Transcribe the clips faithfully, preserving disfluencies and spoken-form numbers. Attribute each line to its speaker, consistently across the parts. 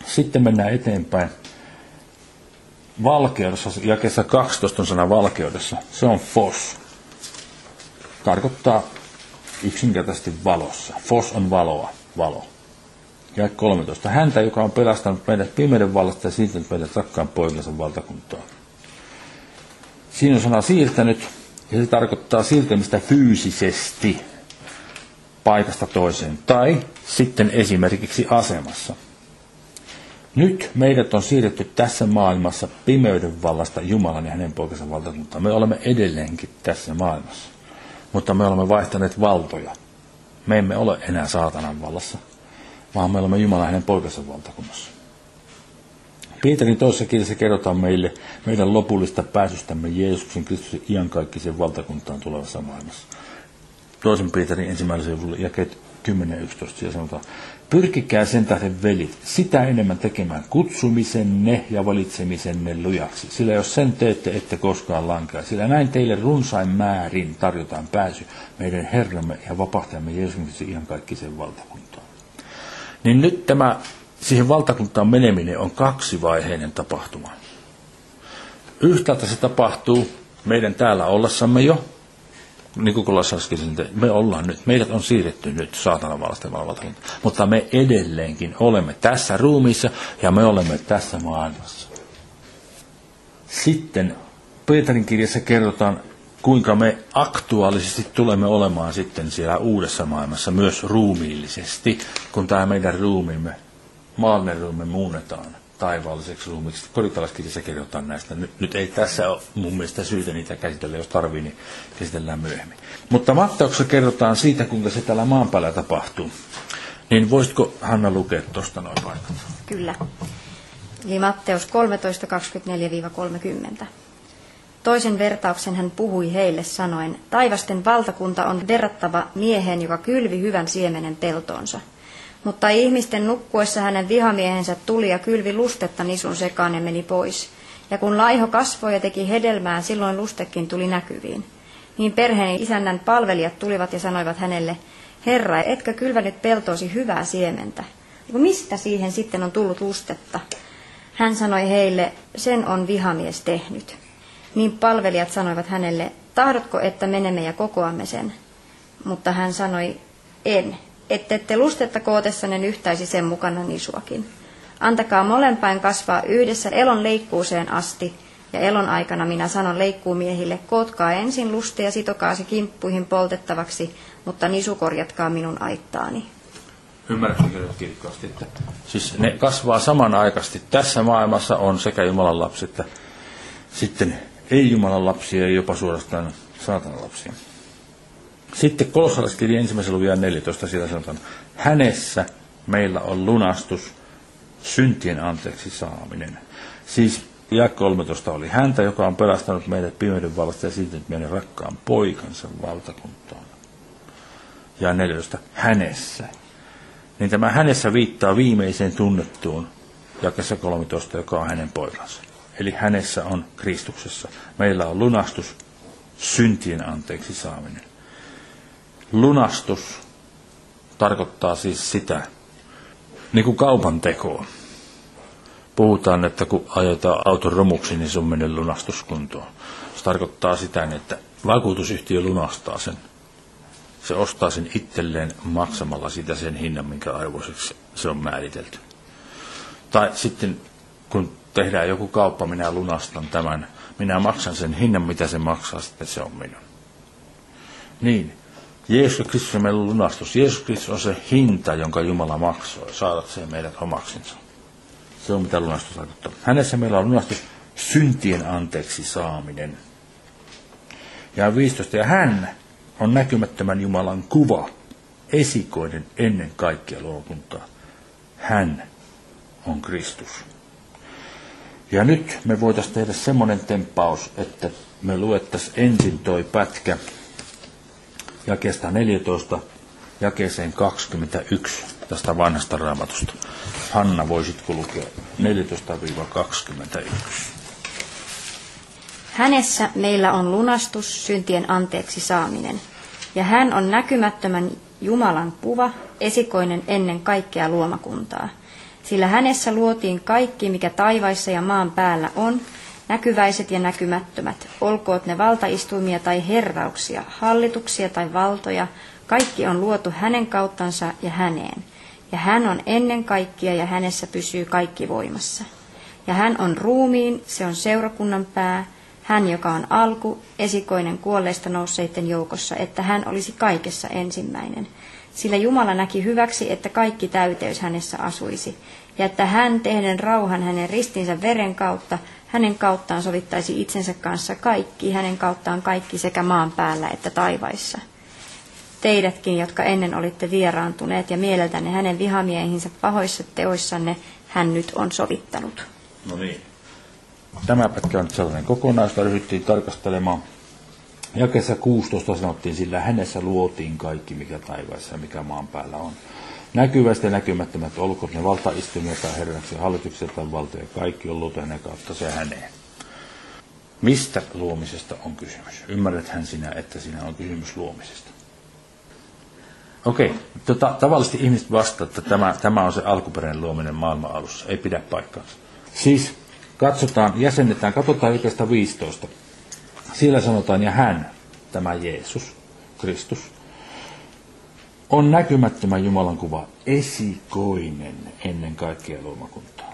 Speaker 1: Sitten mennään eteenpäin. Valkeudessa, jakeessa kaksitoista on sana valkeudessa. Se on fos. Tarkoittaa yksinkertaisesti valossa. Fos on valoa, valo. Ja kolmetoista. Häntä, joka on pelastanut meidät pimeyden vallasta ja siirtänyt meidät rakkaan poikansa valtakuntaan. Siinä on sana siirtänyt, ja se tarkoittaa siirtämistä fyysisesti paikasta toiseen. Tai sitten esimerkiksi asemassa. Nyt meidät on siirretty tässä maailmassa pimeyden vallasta Jumalan ja hänen poikansa valtakuntaan. Me olemme edelleenkin tässä maailmassa, mutta me olemme vaihtaneet valtoja. Me emme ole enää saatanan vallassa, vaan me olemme Jumalan ja hänen poikansa valtakunnassa. Pietarin toisessa kirjassa kerrotaan meille meidän lopullista pääsystämme Jeesuksen Kristuksen iankaikkiseen valtakuntaan tulevassa maailmassa. Toisen Pietarin ensimmäisen sivulla jakeet kymmenen ja yksitoista siellä sanotaan, pyrkikää sen tähden velit, sitä enemmän tekemään kutsumisenne ja valitsemisenne lujaksi. Sillä jos sen teette, ette koskaan lankea. Sillä näin teille runsain määrin tarjotaan pääsy meidän Herramme ja vapahtajamme Jeesuksen iankaikkiseen valtakuntaan. Niin nyt tämä siihen valtakuntaan meneminen on kaksivaiheinen tapahtuma. Yhtäältä se tapahtuu meidän täällä ollessamme jo, niin kuin Kolossalaiskirjassa, me ollaan nyt, meidät on siirretty nyt saatanan vallasta valtakuntaan, mutta me edelleenkin olemme tässä ruumiissa ja me olemme tässä maailmassa. Sitten Pietarin kirjassa kerrotaan, kuinka me aktuaalisesti tulemme olemaan sitten siellä uudessa maailmassa myös ruumiillisesti, kun tämä meidän ruumiimme, maallinen ruumimme muunnetaan taivaalliseksi ruumiksi. Korintolaiskirjassa kerrotaan näistä. Nyt, nyt ei tässä ole mun mielestä syytä niitä käsitellä, jos tarvii, niin käsitellään myöhemmin. Mutta Matteuksessa kerrotaan siitä, kuinka se täällä maan päällä tapahtuu. Niin voisitko, Hanna, lukea tuosta noin paikat?
Speaker 2: Kyllä. Eli Matteus kolmetoista kaksikymmentäneljä kolmekymmentä. Toisen vertauksen hän puhui heille sanoen, taivasten valtakunta on verrattava mieheen, joka kylvi hyvän siemenen peltoonsa. Mutta ihmisten nukkuessa hänen vihamiehensä tuli ja kylvi lustetta nisun sekaan ja meni pois. Ja kun laiho kasvoi ja teki hedelmää, silloin lustekin tuli näkyviin. Niin perheen isännän palvelijat tulivat ja sanoivat hänelle, Herra, etkö kylvänyt peltoosi hyvää siementä? Mistä siihen sitten on tullut lustetta? Hän sanoi heille, sen on vihamies tehnyt. Niin palvelijat sanoivat hänelle, tahdotko, että menemme ja kokoamme sen? Mutta hän sanoi, en, ette ette lustetta kootessanne nyhtäisi sen mukana nisuakin. Antakaa molempain kasvaa yhdessä elon leikkuuseen asti, ja elon aikana minä sanon leikkuumiehille, kootkaa ensin luste ja sitokaa se kimppuihin poltettavaksi, mutta nisu korjatkaa minun aittaani.
Speaker 1: Ymmärrätkö nyt kirkkaasti, että siis ne kasvaa samanaikaisesti. Tässä maailmassa on sekä Jumalan lapsi että sitten ei Jumalan lapsia ja jopa suorastaan saatanan lapsia. Sitten Kolossalaiskirjan ensimmäisen luvun neljätoista siellä sanotaan, hänessä meillä on lunastus, syntien anteeksi saaminen. Siis ja kolmetoista oli häntä, joka on pelastanut meidät pimeyden vallasta ja siirtänyt meidän rakkaan poikansa valtakuntaan. Ja neljätoista hänessä. Niin tämä hänessä viittaa viimeiseen tunnettuun jakeessa kolmetoista, joka on hänen poikansa. Eli hänessä on Kristuksessa. Meillä on lunastus, syntien anteeksi saaminen. Lunastus tarkoittaa siis sitä, niin kuin kaupan tekoa. Puhutaan, että kun ajetaan auton romuksi, niin se on mennyt lunastuskuntoon. Se tarkoittaa sitä, että vakuutusyhtiö lunastaa sen. Se ostaa sen itselleen maksamalla sitä sen hinnan, minkä arvoiseksi se on määritelty. Tai sitten, kun tehdään joku kauppa, minä lunastan tämän. Minä maksan sen hinnan, mitä se maksaa, sitten se on minun. Niin. Jeesus Kristus on meillä lunastus. Jeesus Kristus on se hinta, jonka Jumala maksoi, saadakseen meidät omaksinsa. Se on mitä lunastus tarkoittaa. Hänessä meillä on lunastus, syntien anteeksi saaminen. Ja viisitoista. Ja hän on näkymättömän Jumalan kuva, esikoinen ennen kaikkea luokuntaa. Hän on Kristus. Ja nyt me voitaisiin tehdä semmoinen temppaus, että me luettaisiin ensin toi pätkä jakeesta neljätoista jakeeseen kaksikymmentäyksi tästä vanhasta raamatusta. Hanna, voisitko lukea neljätoista kaksikymmentäyksi?
Speaker 2: Hänessä meillä on lunastus, syntien anteeksi saaminen. Ja hän on näkymättömän Jumalan kuva, esikoinen ennen kaikkea luomakuntaa. Sillä hänessä luotiin kaikki, mikä taivaissa ja maan päällä on, näkyväiset ja näkymättömät, olkoot ne valtaistuimia tai herrauksia, hallituksia tai valtoja, kaikki on luotu hänen kauttansa ja häneen. Ja hän on ennen kaikkia ja hänessä pysyy kaikki voimassa. Ja hän on ruumiin, se on seurakunnan pää, hän joka on alku, esikoinen kuolleista nousseiden joukossa, että hän olisi kaikessa ensimmäinen. Sillä Jumala näki hyväksi, että kaikki täyteys hänessä asuisi, ja että hän tehden rauhan hänen ristinsä veren kautta, hänen kauttaan sovittaisi itsensä kanssa kaikki, hänen kauttaan kaikki sekä maan päällä että taivaissa. Teidätkin, jotka ennen olitte vieraantuneet ja mieleltänne hänen vihamiehinsä pahoissa teoissanne, hän nyt on sovittanut.
Speaker 1: No niin. Tämä pätkä on sellainen kokonaisuus, jota ryhdyttiin tarkastelemaan. Jakeessa kuusitoista sanottiin, sillä hänessä luotiin kaikki, mikä taivaissa ja mikä maan päällä on. Näkyvästi ja näkymättömät, olkoot ne valtaistumia tai herraksi, hallituksia tai valtoja, kaikki on luotu hänen kautta se häneen. Mistä luomisesta on kysymys? Ymmärräthän sinä, että siinä on kysymys luomisesta? Okei, tota, tavallisesti ihmiset vastaavat, että tämä, tämä on se alkuperäinen luominen maailman alussa. Ei pidä paikkaansa. Siis katsotaan, jäsennetään, katsotaan oikeastaan viisitoista. Siellä sanotaan, ja hän, tämä Jeesus, Kristus, on näkymättömän Jumalan kuva, esikoinen ennen kaikkea luomakuntaa.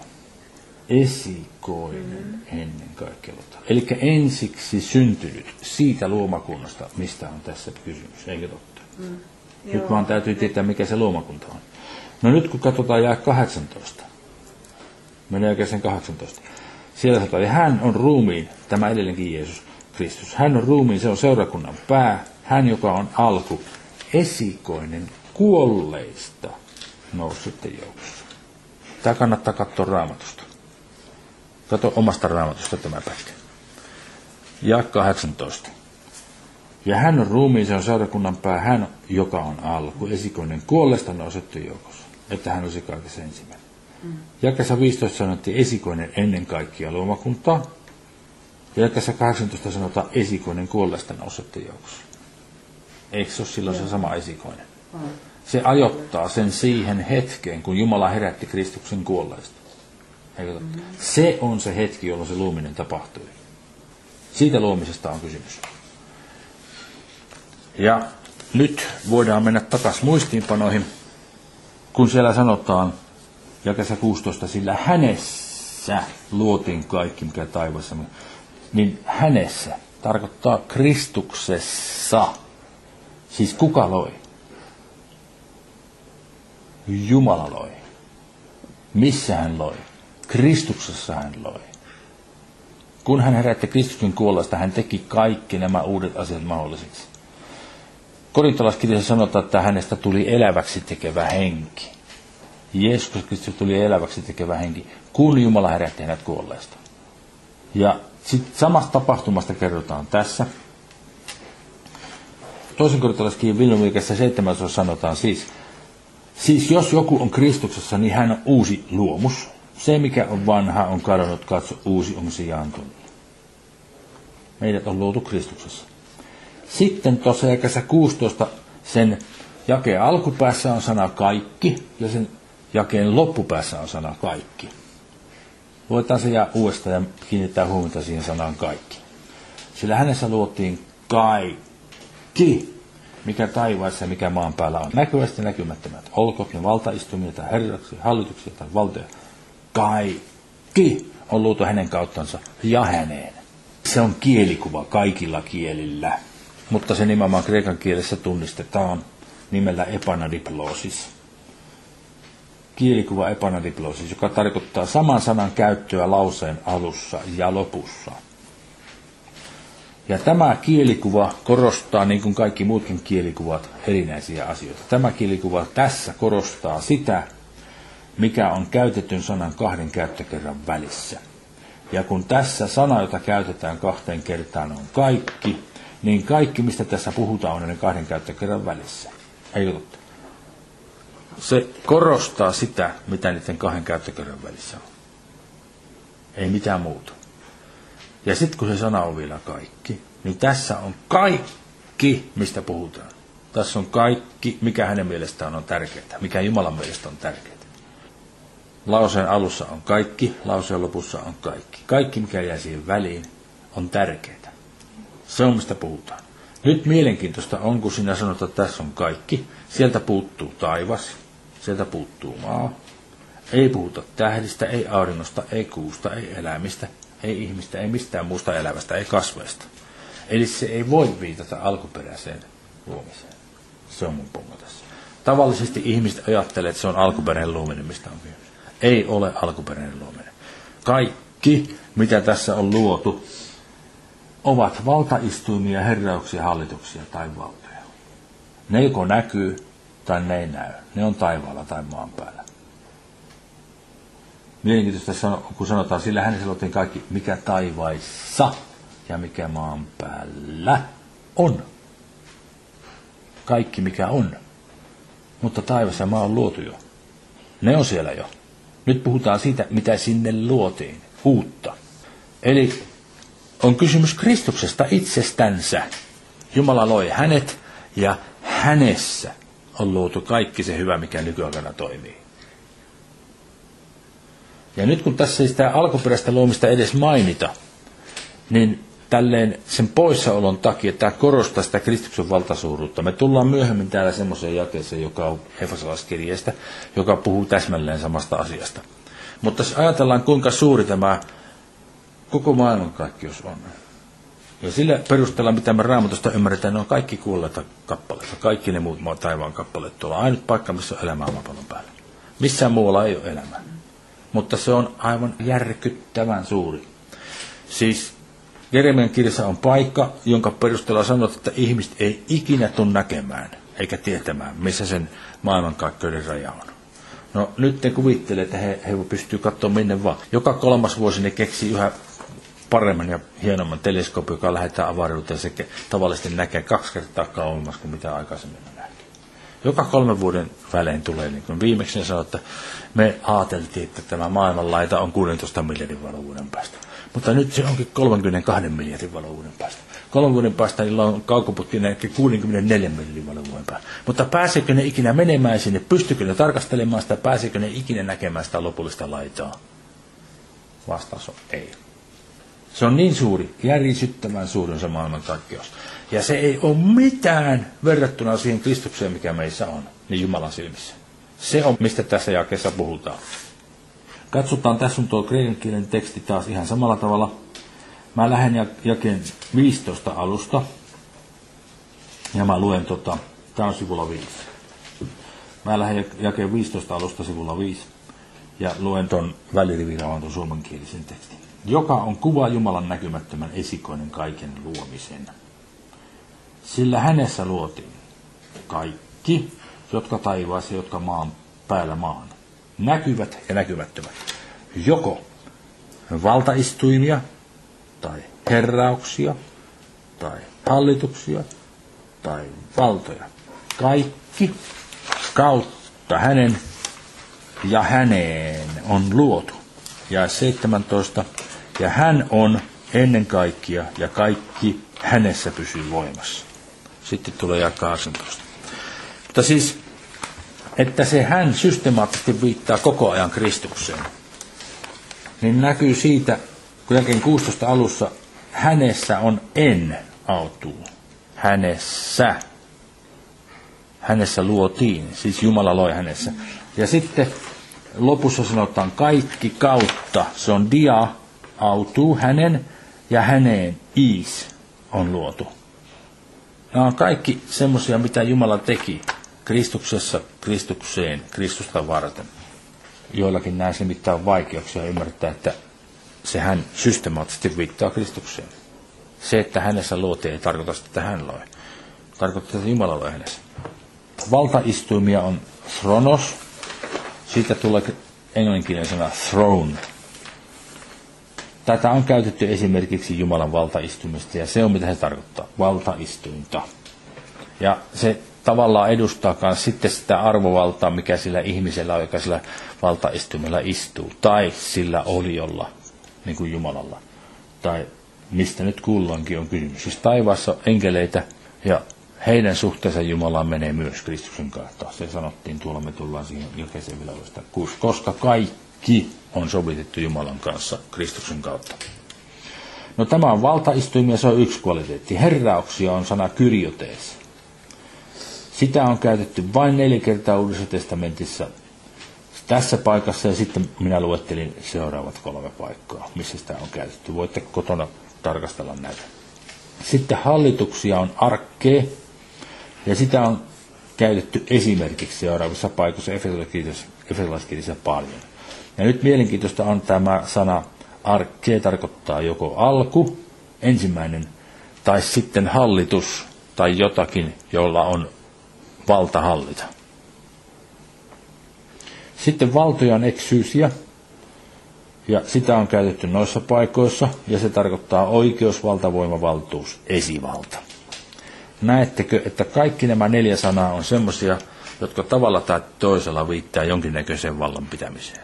Speaker 1: Esikoinen mm. ennen kaikkea luomakuntaa. Eli ensiksi syntynyt siitä luomakunnasta, mistä on tässä kysymys, eikö totta? Mm. Nyt vaan täytyy tietää, mikä se luomakunta on. No nyt kun katsotaan jae kahdeksantoista, menee oikein kahdeksantoista. Siellä sanotaan, että hän on ruumiin, tämä edelleenkin Jeesus Kristus. Hän on ruumiin, se on seurakunnan pää, hän joka on alku, esikoinen kuolleista noussitten joukossa. Tämä kannattaa katsoa Raamatusta. Katso omasta Raamatusta tämä pätkä. Jae kahdeksantoista. Ja hän on ruumiin, se on seurakunnan pää, hän, joka on alku, esikoinen kuolleista noussitten joukossa, että hän olisi kaikessa ensimmäinen. Mm. Jakeessa viisitoista sanottiin esikoinen ennen kaikkia luomakuntaa. Ja jakeessa kahdeksantoista sanotaan esikoinen kuolleista noussitten joukossa. Eikö se ole silloin Joo. se sama esikoinen? Mm. Se ajoittaa sen siihen hetkeen, kun Jumala herätti Kristuksen kuolleista. Mm-hmm. Se on se hetki, jolloin se luominen tapahtui. Siitä luomisesta on kysymys. Ja nyt voidaan mennä takaisin muistiinpanoihin, kun siellä sanotaan, jakeessa kuusitoista, sillä hänessä luotiin kaikki, mikä taivassa, niin hänessä tarkoittaa Kristuksessa. Siis kuka loi? Jumala loi. Missä hän loi? Kristuksessa hän loi. Kun hän herätti Kristuksen kuolleista, hän teki kaikki nämä uudet asiat mahdollisiksi. Korintolaiskirjassa sanotaan, että hänestä tuli eläväksi tekevä henki. Jeesus Kristus tuli eläväksi tekevä henki, kun Jumala herätti hänet kuolleista. Ja sitten samasta tapahtumasta kerrotaan tässä. Toisen korintolaiskirjan Vilhelmiikassa seitsemästoista sanotaan siis, siis jos joku on Kristuksessa, niin hän on uusi luomus. Se, mikä on vanha, on kadonnut, katso, uusi on sijaantunut. Meidät on luotu Kristuksessa. Sitten tuossa jakeessa kuusitoista sen jakeen alkupäässä on sana kaikki, ja sen jakeen loppupäässä on sana kaikki. Luetaan se ja uudestaan ja kiinnittää huomiota siihen sanaan kaikki. Sillä hänessä luotiin kaikki, mikä taivaassa ja mikä maan päällä on. Näkyvästi näkymättömät, olkoot ne valtaistumia tai herraksi, hallituksia tai valtoja. Kaikki on luotu hänen kauttansa ja häneen. Se on kielikuva kaikilla kielillä, mutta se nimenomaan kreikan kielessä tunnistetaan nimellä epanadiploosis. Kielikuva epanadiploosis, joka tarkoittaa saman sanan käyttöä lauseen alussa ja lopussa. Ja tämä kielikuva korostaa, niin kuin kaikki muutkin kielikuvat, erinäisiä asioita. Tämä kielikuva tässä korostaa sitä, mikä on käytetyn sanan kahden käyttökerran välissä. Ja kun tässä sana, jota käytetään kahteen kertaan, on kaikki, niin kaikki, mistä tässä puhutaan, on ne kahden käyttökerran välissä. Eikö totta? Se korostaa sitä, mitä niiden kahden käyttökerran välissä on. Ei mitään muuta. Ja sitten kun se sana on vielä kaikki, niin tässä on kaikki, mistä puhutaan. Tässä on kaikki, mikä hänen mielestään on tärkeää, mikä Jumalan mielestä on tärkeää. Lauseen alussa on kaikki, lauseen lopussa on kaikki. Kaikki, mikä jää siihen väliin, on tärkeää. Se on, mistä puhutaan. Nyt mielenkiintoista on, kun sinä sanot, että tässä on kaikki. Sieltä puuttuu taivas, sieltä puuttuu maa. Ei puhuta tähdistä, ei auringosta, ei kuusta, ei eläimistä, ei ihmistä, ei mistään muusta elävästä, ei kasveista. Eli se ei voi viitata alkuperäiseen luomiseen. Se on mun pongo tässä. Tavallisesti ihmiset ajattelee, että se on alkuperäinen luominen, mistä on kysymys. Ei ole alkuperäinen luominen. Kaikki, mitä tässä on luotu, ovat valtaistuimia, herrauksia, hallituksia tai valtoja. Ne joko näkyy tai ne ei näy. Ne on taivaalla tai maan päällä. Mielenkiintoista, kun sanotaan, sillä hänessä luotiin kaikki, mikä taivaissa ja mikä maan päällä on. Kaikki, mikä on. Mutta taivas ja maa on luotu jo. Ne on siellä jo. Nyt puhutaan siitä, mitä sinne luotiin. Uutta. Eli on kysymys Kristuksesta itsestänsä. Jumala loi hänet ja hänessä on luotu kaikki se hyvä, mikä nykyaikana toimii. Ja nyt kun tässä ei sitä alkuperäistä luomista edes mainita, niin tälleen sen poissaolon takia tämä korostaa sitä Kristuksen valtasuuruutta. Me tullaan myöhemmin täällä semmoiseen jakeeseen, joka on Efesolaiskirjeestä, joka puhuu täsmälleen samasta asiasta. Mutta jos ajatellaan, kuinka suuri tämä koko maailmankaikkeus on. Ja sillä perusteella, mitä me Raamatusta ymmärretään, ne on kaikki kuolleita kappaleita. Kaikki ne muut taivaan kappaleet. Tuolla on ainut paikka, missä on elämää maapallon päällä. Missään muualla ei ole elämää. Mutta se on aivan järkyttävän suuri. Siis Jeremian kirjassa on paikka, jonka perusteella sanot, että ihmiset ei ikinä tule näkemään eikä tietämään, missä sen maailmankaikkeuden raja on. No nyt ne kuvittelee, että he, he pystyy katsomaan minne vaan. Joka kolmas vuosi ne keksii yhä paremman ja hienomman teleskoopin, joka lähdetään avaruuteen. Se tavallisesti näkee kaksi kertaa kauemmas kuin mitä aikaisemmin on nähty. Joka kolmen vuoden välein tulee, niin kuin viimeksi ne sanoo, että me ajateltiin, että tämä maailmanlaita on kuusitoista miljardin valovuoden päästä. Mutta nyt se onkin kolmekymmentäkaksi miljardin valovuoden päästä. Kolmen vuoden päästä niillä on kaukoputki näkee kuusikymmentäneljä miljardin valovuoden päästä. Mutta pääseekö ne ikinä menemään sinne? Pystykö ne tarkastelemaan sitä? Pääseekö ne ikinä näkemään sitä lopullista laitaa? Vastaus on ei. Se on niin suuri, järisyttävän suuri on se maailmankaikkeus. Ja se ei ole mitään verrattuna siihen Kristukseen, mikä meissä on, niin Jumalan silmissä. Se on, mistä tässä jakeessa puhutaan. Katsotaan, tässä on tuo kreikan kielen teksti taas ihan samalla tavalla. Mä lähden jakeen viisitoista alusta. Ja mä luen tota, tää on sivulla viisi. Mä lähden jakeen viisitoista alusta sivulla viisi. Ja luen ton väliriviravan suomenkielisen tekstin. Joka on kuva Jumalan näkymättömän esikoinen kaiken luomisen. Sillä hänessä luotiin kaikki, jotka taivaassa, jotka maan päällä maan. Näkyvät ja näkymättömät. Joko valtaistuimia, tai herrauksia, tai hallituksia, tai valtoja. Kaikki kautta hänen ja häneen on luotu. Ja seitsemäntoista. Ja hän on ennen kaikkia, ja kaikki hänessä pysyy voimassa. Sitten tulee jae kahdeksantoista. Mutta siis, että se hän systemaattisesti viittaa koko ajan Kristukseen, niin näkyy siitä, kun jakeen kuusitoista alussa, hänessä on en autuu. Hänessä. Hänessä luotiin, siis Jumala loi hänessä. Ja sitten lopussa sanotaan kaikki kautta, se on dia, autuu hänen ja häneen is on luotu. Nämä on kaikki semmoisia, mitä Jumala teki Kristuksessa, Kristukseen, Kristusta varten. Joillakin näissä mitään vaikeuksia ymmärtää, että se hän systemaattisesti viittaa Kristukseen. Se, että hänessä luotiin, ei tarkoita sitä, että hän loi. Tarkoittaa, että Jumala loi hänessä. Valtaistuimia on thronos. Siitä tulee englanninkielinen sana throne. Tätä on käytetty esimerkiksi Jumalan valtaistumista, ja se on mitä se tarkoittaa, valtaistuinta. Ja se tavallaan edustaa myös sitten sitä arvovaltaa, mikä sillä ihmisellä on, joka sillä valtaistumella istuu, tai sillä oliolla, niin kuin Jumalalla, tai mistä nyt kulloinkin on kysymys. Siis taivaassa on enkeleitä, ja heidän suhteensa Jumalaan menee myös Kristuksen kautta. Se sanottiin tuolla, me tullaan siihen jakeeseen vielä uudestaan. Koska kaikki kaikki on sovitettu Jumalan kanssa Kristuksen kautta. No tämä on valtaistuimia, se on yksi kvaliteetti. Herrauksia on sana kyriotees. Sitä on käytetty vain neljä kertaa Uudessa testamentissa tässä paikassa, ja sitten minä luettelin seuraavat kolme paikkaa, missä sitä on käytetty. Voitte kotona tarkastella näitä. Sitten hallituksia on arkkee, ja sitä on käytetty esimerkiksi seuraavissa paikoissa efesolaiskirjassa paljon. Ja nyt mielenkiintoista on tämä sana arkkee, tarkoittaa joko alku, ensimmäinen, tai sitten hallitus, tai jotakin, jolla on valta hallita. Sitten valtoja on eksyysiä, ja sitä on käytetty noissa paikoissa, ja se tarkoittaa oikeus, valtavoima, valtuus, esivalta. Näettekö, että kaikki nämä neljä sanaa on semmoisia, jotka tavalla tai toisella viittaa jonkinnäköiseen vallan pitämiseen.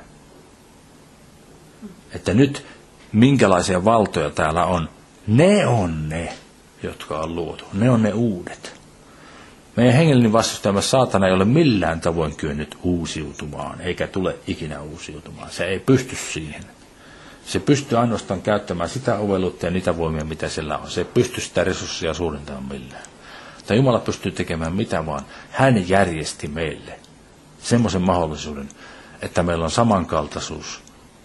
Speaker 1: Että nyt minkälaisia valtoja täällä on, ne on ne, jotka on luotu. Ne on ne uudet. Meidän hengellinen vastustajamme saatana ei ole millään tavoin kyennyt uusiutumaan, eikä tule ikinä uusiutumaan. Se ei pysty siihen. Se pystyy ainoastaan käyttämään sitä ovelluutta ja niitä voimia, mitä sillä on. Se ei pysty sitä resurssia suurentamaan millään. Tai Jumala pystyy tekemään mitä vaan. Hän järjesti meille semmoisen mahdollisuuden, että meillä on samankaltaisuus.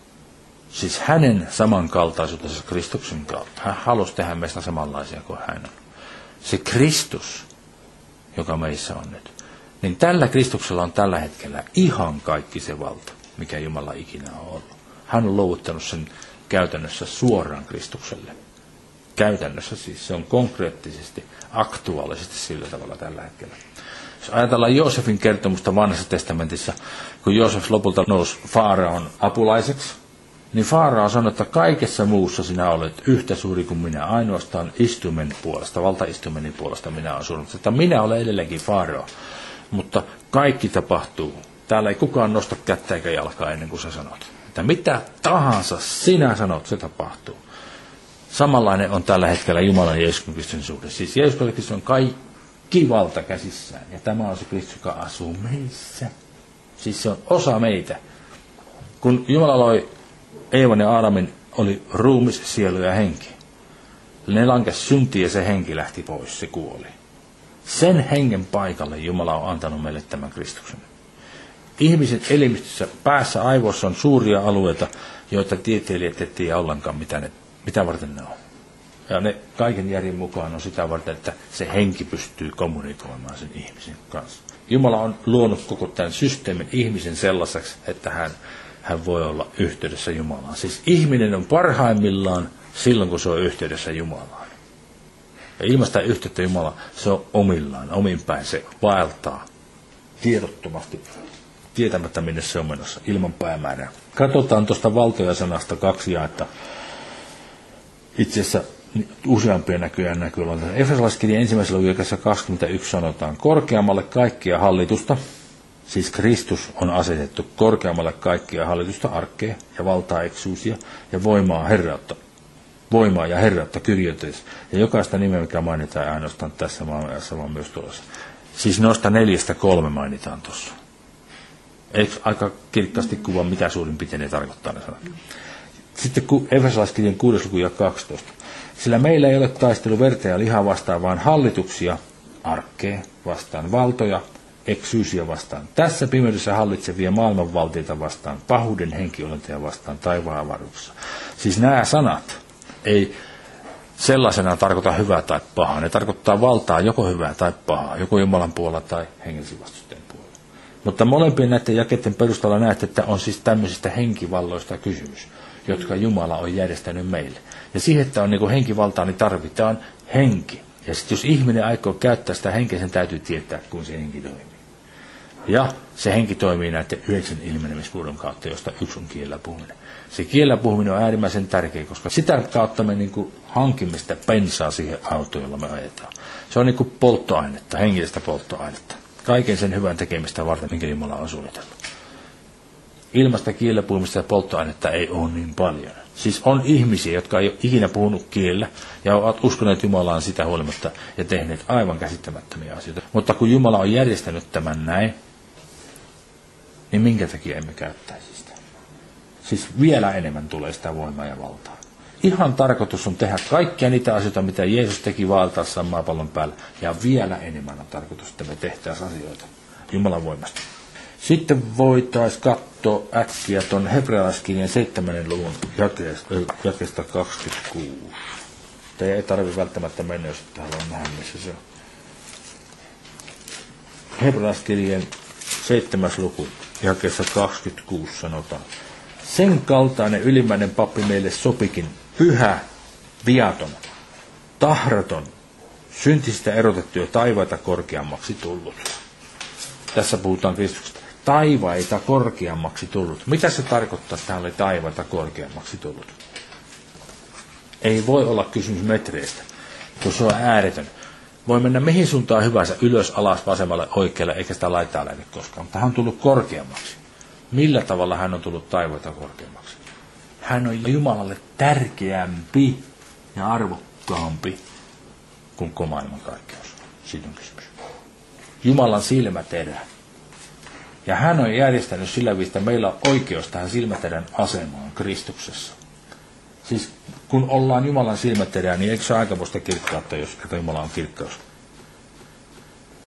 Speaker 1: Siis hänen samankaltaisuutensa Kristuksen kautta. Hän halusi tehdä meistä samanlaisia kuin hän on. Se Kristus, joka meissä on nyt, niin tällä Kristuksella on tällä hetkellä ihan kaikki se valta, mikä Jumala ikinä on ollut. Hän on luovuttanut sen käytännössä suoraan Kristukselle. Käytännössä siis se on konkreettisesti, aktuaalisesti sillä tavalla tällä hetkellä. Jos ajatellaan Joosefin kertomusta Vanhassa testamentissa, kun Joosef lopulta nousi Faaraon apulaiseksi, niin Faarao sanoi, että kaikessa muussa sinä olet yhtä suuri kuin minä, ainoastaan istuimen puolesta, valtaistumeni puolesta minä olen suurin. Että minä olen edelleenkin Faarao, mutta kaikki tapahtuu. Täällä ei kukaan nosta kättä eikä jalkaa ennen kuin sä sanot. Että mitä tahansa sinä sanot, se tapahtuu. Samanlainen on tällä hetkellä Jumalan ja Jeesuksen Kristuksen suhde. Siis Jeesus Kristus on kaikki valta käsissään, ja tämä on se Kristus, joka asuu meissä. Siis se on osa meitä. Kun Jumala loi Eevan ja Aadamin, oli ruumis, sielu ja henki. Ne lankesi syntiin ja se henki lähti pois, se kuoli. Sen hengen paikalle Jumala on antanut meille tämän Kristuksen. Ihmisen elimistössä, päässä, aivoissa on suuria alueita, joita tieteilijät ei tiedä ollenkaan, mitä, ne, mitä varten ne on. Ja ne kaiken järjen mukaan on sitä varten, että se henki pystyy kommunikoimaan sen ihmisen kanssa. Jumala on luonut koko tämän systeemin ihmisen sellaiseksi, että hän Hän voi olla yhteydessä Jumalaan. Siis ihminen on parhaimmillaan silloin, kun se on yhteydessä Jumalaan. Ja ilman sitä yhteyttä Jumalaan, se on omillaan, ominpäin. Se vaeltaa tiedottomasti, tietämättä minne se on menossa, ilman päämäärää. Katsotaan tuosta valtoja-sanasta kaksi jaetta. Itse asiassa useampia näköjään näkyy. Efesolaiskirjan ensimmäisellä luvussa kaksikymmentäyksi sanotaan, korkeammalle kaikkia hallitusta, siis Kristus on asetettu korkeammalle kaikkia hallitusta, arkkea ja valtaa, eksuusia ja voimaa, herrautta. Voimaa ja herrautta kyrjotees. Ja jokaista nimeä, mikä mainitaan ainoastaan tässä maailmassa, vaan myös tuossa. Siis noista neljästä kolme mainitaan tuossa. Eikö aika kirkkaasti kuvaa, mitä suurin piirtein tarkoittaa ne sanat. Sitten Efesolaiskirjan kuudes luku ja kaksitoista. Sillä meillä ei ole taistelu verta ja lihaa vastaan, vaan hallituksia, arkkea vastaan, valtoja, eksyysiä vastaan. Tässä pimeydessä hallitsevia maailmanvaltioita vastaan, pahuuden henkiolentoja vastaan, taivaan avaruudessa. Siis nämä sanat ei sellaisena tarkoita hyvää tai pahaa. Ne tarkoittaa valtaa joko hyvää tai pahaa, joko Jumalan puolella tai hengellisen vastustajan puolella. Mutta molempien näiden jakeiden perusteella näette, että on siis tämmöisistä henkivalloista kysymys, jotka Jumala on järjestänyt meille. Ja siihen, että on niin kuin henkivaltaa, niin tarvitaan henki. Ja sitten jos ihminen aikoo käyttää sitä henkeä, sen täytyy tietää, kun se henki toimii. Ja se henki toimii näiden yhdeksän ilmenemisvuodon kautta, josta yksi on kielellä puhuminen. Se kielellä puhuminen on äärimmäisen tärkeä, koska sitä kautta me niin kuin hankimme sitä bensaa siihen autoon, jolla me ajetaan. Se on niin kuin polttoainetta, hengellistä polttoainetta. Kaiken sen hyvän tekemistä varten, minkä Jumala on suunnitellut. Ilmasta kielellä puhumista ja polttoainetta ei ole niin paljon. Siis on ihmisiä, jotka ei ole ikinä puhunut kielellä ja ovat uskoneet Jumalaan sitä huolimatta ja tehneet aivan käsittämättömiä asioita. Mutta kun Jumala on järjestänyt tämän näin, niin minkä takia emme käyttäisi sitä? Siis vielä enemmän tulee sitä voimaa ja valtaa. Ihan tarkoitus on tehdä kaikkia niitä asioita, mitä Jeesus teki vaeltaessaan maapallon päällä. Ja vielä enemmän on tarkoitus, että me tehtäisiin asioita Jumalan voimasta. Sitten voitaisiin katsoa äkkiä tuon hebrealaiskirjan seitsemännen luvun jakeesta kaksikymmentäkuusi. Teidän ei tarvitse välttämättä mennä, jos ette halua nähdä, missä se on. Hebrealaiskirjan seitsemäs luku jakeessa kaksikymmentäkuusi sanotaan. Sen kaltainen ylimmäinen pappi meille sopikin, pyhä, viaton, tahraton, syntisistä erotettu ja taivaita korkeammaksi tullut. Tässä puhutaan Kristuksesta. Taivaita korkeammaksi tullut. Mitä se tarkoittaa, että hän oli taivaita korkeammaksi tullut? Ei voi olla kysymys metreistä, kun se on ääretön. Voi mennä mihin suuntaan hyvänsä, ylös, alas, vasemmalle, oikealle, eikä sitä laittaa lähde koskaan. Mutta hän on tullut korkeammaksi. Millä tavalla hän on tullut taivaita korkeammaksi? Hän on Jumalalle tärkeämpi ja arvokkaampi kuin koko maailman kaikkeus. Siitä on kysymys. Jumalan silmäterä. Ja hän on järjestänyt sillä viisi, että meillä on oikeus tähän silmäterän asemaan Kristuksessa. Siis kun ollaan Jumalan silmäterää, niin eikö se ole aikamoista kirkkautta, jos Jumala on kirkkaus?